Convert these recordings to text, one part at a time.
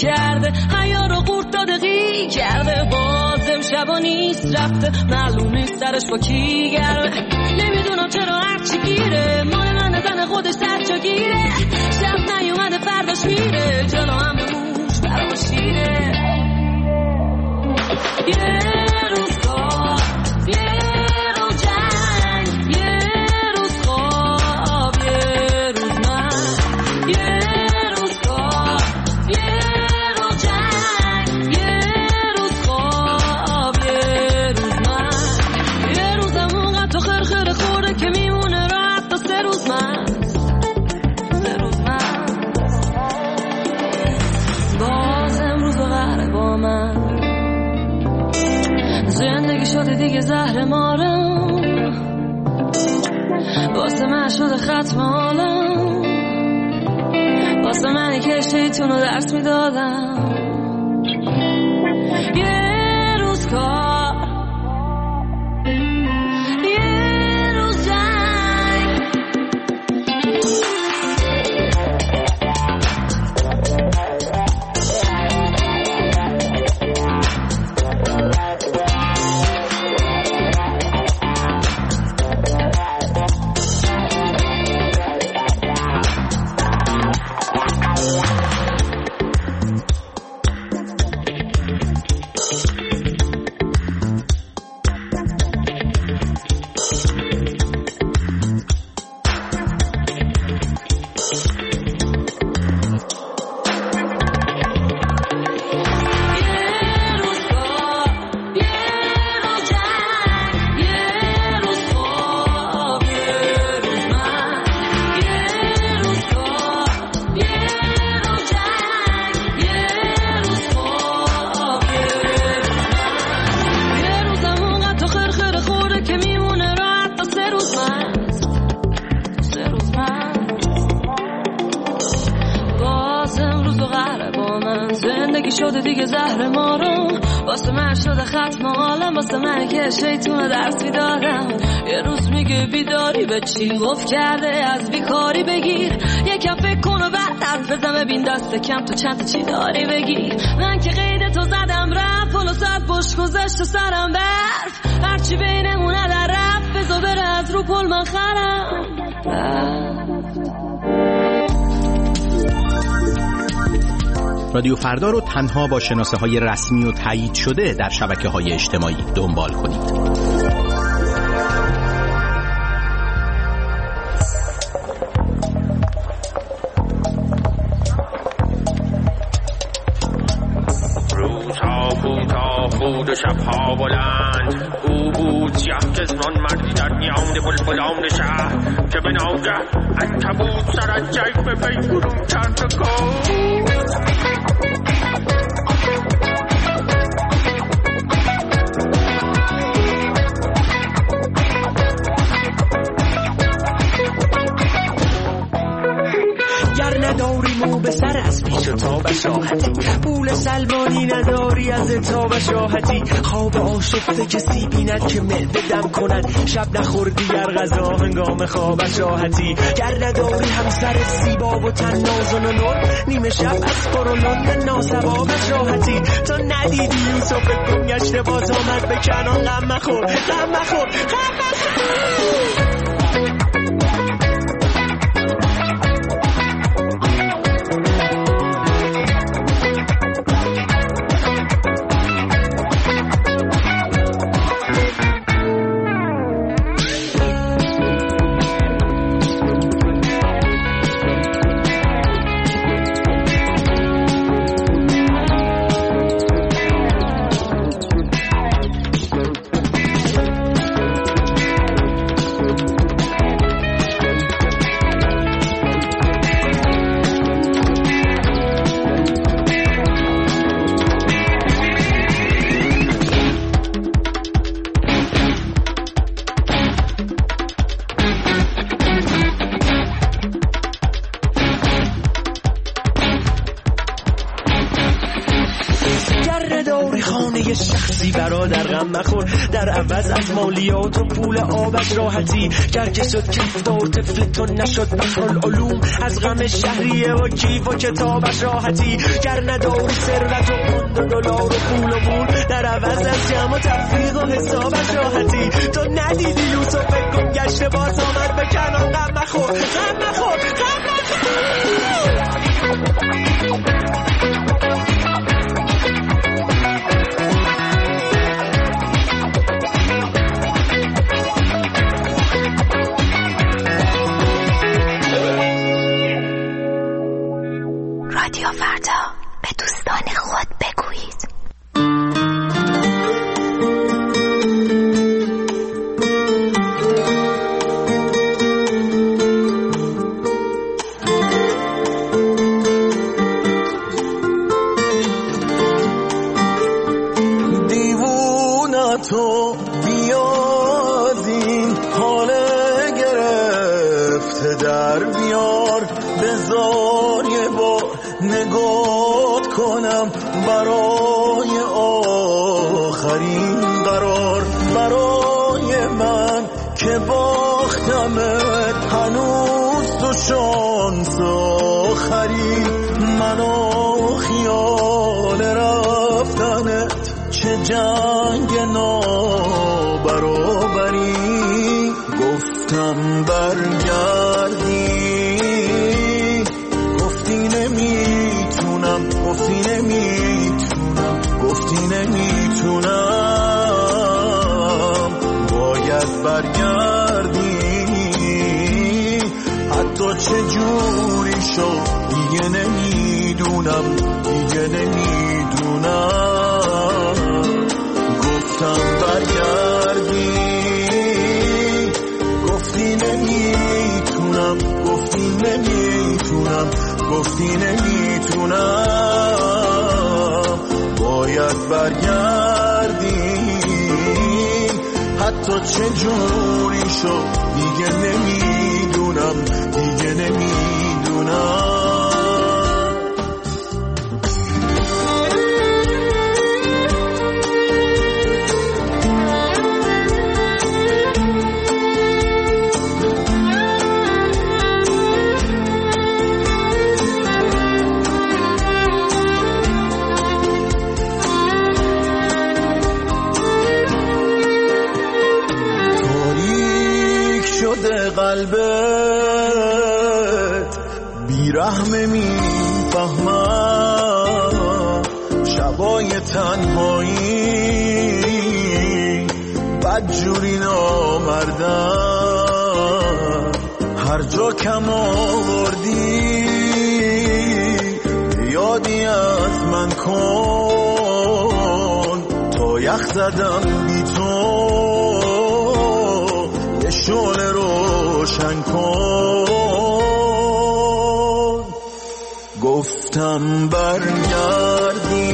کرده، حیا رو قورت داده قی کرده، بازم شبا نیست رفته، معلوم نیست سرش با کی گرده، نمیدونم چرا هرچی گیره، مال من زن خودش سرچا گیره، شب نیومده فرداش میره، جلو هم موش برا شیره. یه روز کار، یه روز جنگ، یه روز خواب، یه روز من، یه روز کار، یه روز جنگ، یه روز خواب، یه روز من، یه روزم اونقدر تو خرخره خورده که میمونه راحت تا 3 روز من، 3 روز من، باز امروز و قهره با من، زندگی شده دیگه زهر مارم، واسه من شده ختم عالم، واسه منی که شیطونو درس میدادم، یه روز کار، یه روز جنگ. شده دیگه زهر ما رو، واسه من شده ختم عالم، واسه من که شیطون درس میدادم، یه روز میگه بیداری به چی گفت کرده، از بیکاری بگیر، یکم فکر کن و بعد حرف بزن، ببین دست کم تو چند تا چی داری بگیر، من که قید تو زدم رفت، پلو ساعت بش گذشت و سرم برف، هرچی بینمونه در رفت، بزا بره از رو پل من خرم رادیو فردا رو تنها با شناسه‌های رسمی و تایید شده در شبکه‌های اجتماعی دنبال کنید. روزها کوتاه بود و شبها بلند، او بود سیاه چشمان مردی در میان بلبلان شهر، که به ناگه عنکبوت سر از جیب وی برون کرد و گفت نداری مو به سر از پیش و تا بشاهتی، پول سلمانی نداری از تا بشاهتی، خواب آشفته کسی بیند که معده دم کند، شب نخوردی گر غذا هنگام خواب شاهتی، گر نداری همسر زیبا و تن نازن و نور، نیمه شب از قرولند ناسوا بشاهتی، تا ندیدی یوسف گم گشته باز آمد به کنان، غم مخور غم مخور غم مخور. گر نداری خانه شخصی برادر غم مخور، در عوض از مالیات و پول آبش راحتی. گر که شد کفتار طفل تو نشد بحرالعلوم، از غم شهریه و کیف و کتابش راحتی. گر نداری ثروت و پوند و دلار و پول و مول، در عوض از جمع و تفریق و حسابش راحتی. تو ندیدی یوسف گم گشته باز آمد به کنان، غم مخور غم مخور غم مخور. رادیو فردا، به دوستان خود بگویید. تو بیاد این حال گرفته در بیار، بذار یه بار نگات کنم برای آخرین قرار. برای من که باختمت هنوز تو شانس آخری، منو خیال رفتنت چه جنگ نابرابری. گفتم برگردی، گفتی نمیتونم، گفتی نمیتونم، گفتی نمیتونم. باید برگردی، حتی چه جوری شد دیگه نمیدونم، دیگه نمیدونم. گفتم برگردی، گفتی نمیتونم، گفتی نمیتونم، گفتی نمیتونم. باید برگردی، حتی چه جوری شد دیگه نمیدونم، دیگه نمیدونم. قلبت بیرحمه میفهمم، شبای تنهایی بدجوری نامردم. هر جا کم آوردی یادی از من کن، تا یخ زدم بی تو شعله روشن کن. گفتم برگردی،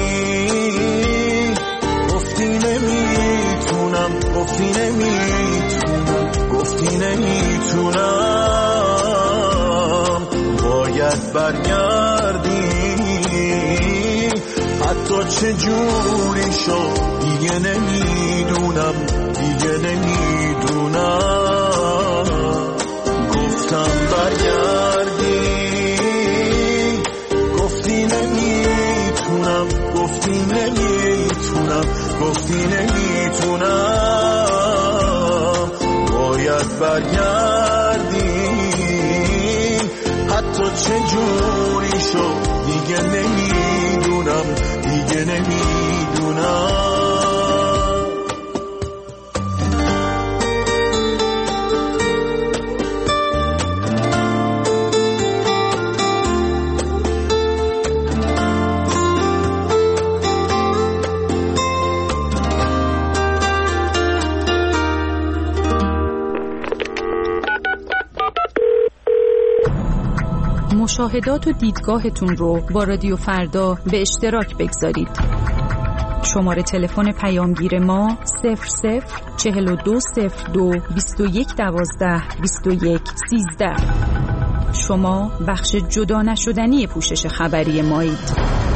گفتی نمیتونم، گفتی نمیتونم، گفتی نمیتونم. باید برگردی، حتی چه جوری شد دیگه نمیدونم، دیگه نمیدونم. گفتم برگردی، گفتی نمیتونم، گفتی نمیتونم، گفتی نمیتونم. باید برگردی، حتی چه جوری شد دیگه نمیدونم، دیگه نمیدونم. مشاهدات و دیدگاهتون رو با رادیو فردا به اشتراک بگذارید. شماره تلفن پیامگیر ما 00420221122113. شما بخش جدا نشدنی پوشش خبری مایید.